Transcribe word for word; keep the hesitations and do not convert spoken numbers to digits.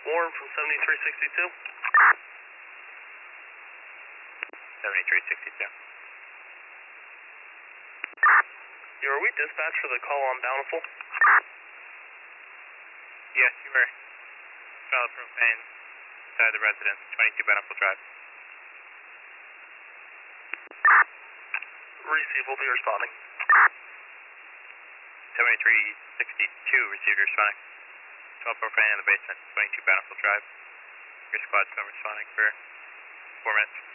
Warren from seventy-three sixty-two. seventy-three sixty-two. Yeah, are we dispatched for the call on Bountiful? Yes, you were. Smell of propane inside the residence, twenty-two Bountiful Drive. Receive, will be responding. seventy-three sixty-two, received responding. twelve propane in the basement, twenty-two Bountiful Drive. Your squad's been responding for four minutes.